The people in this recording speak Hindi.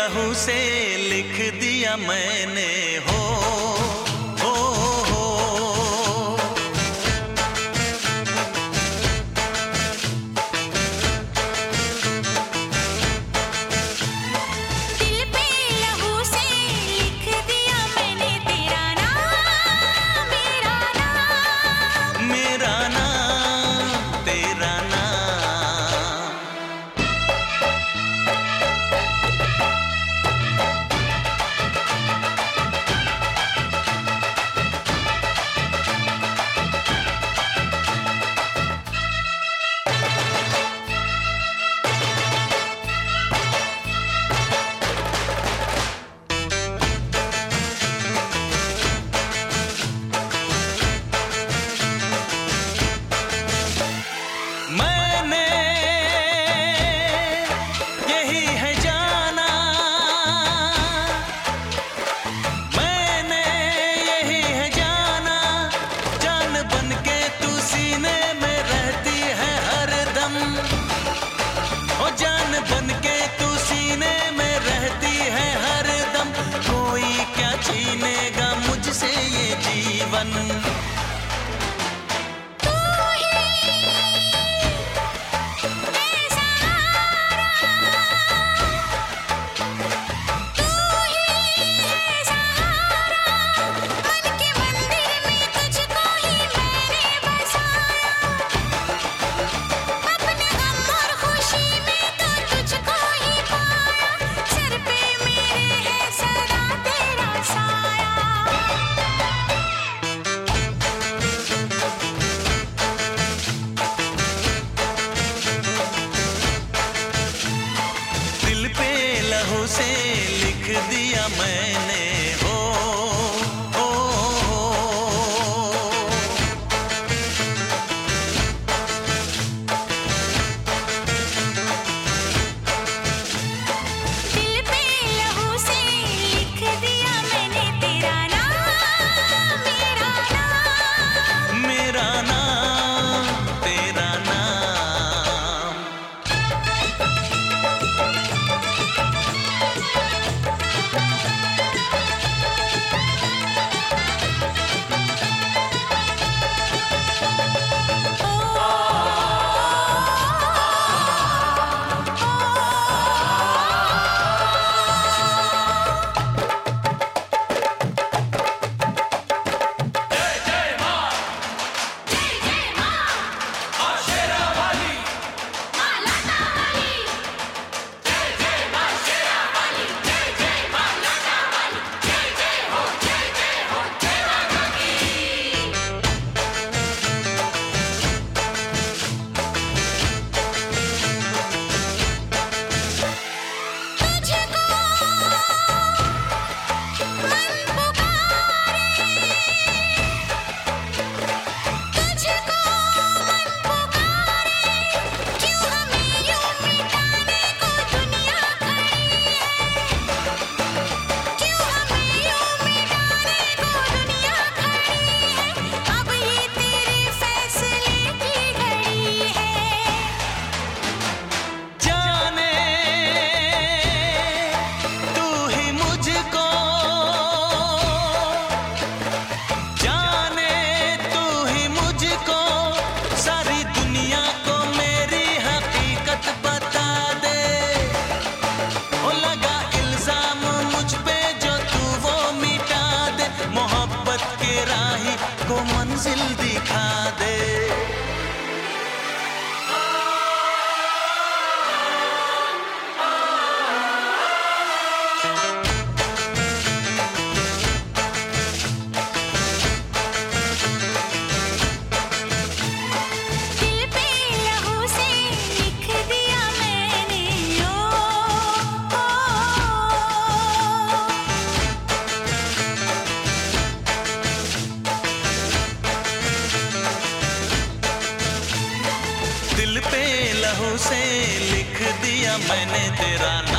लहू से लिख दिया मैंने हो, हो, हो। दिल पे लहू से लिख दिया मैंने तेरा नाम, मेरा नाम, मेरा नाम, तेरा नाम। मैंने यही है जाना, मैंने यही है जाना, जान बन के तू सीने में रहती है हरदम, ओ जान बन के तू सीने में रहती है हरदम। कोई क्या छीनेगा मुझसे ये जीवन, लहू से लिख दिया मैंने हो, हो, हो। दिल पे लहू से लिख दिया मैंने तेरा नाम, मेरा नाम, मेरा नाम, तेरा नाम। को मंजिल दिखा दे। दिल पे लहू से लिख दिया मैंने ओ, दिल पे लहू से लिख दिया मैंने तेरा नाम।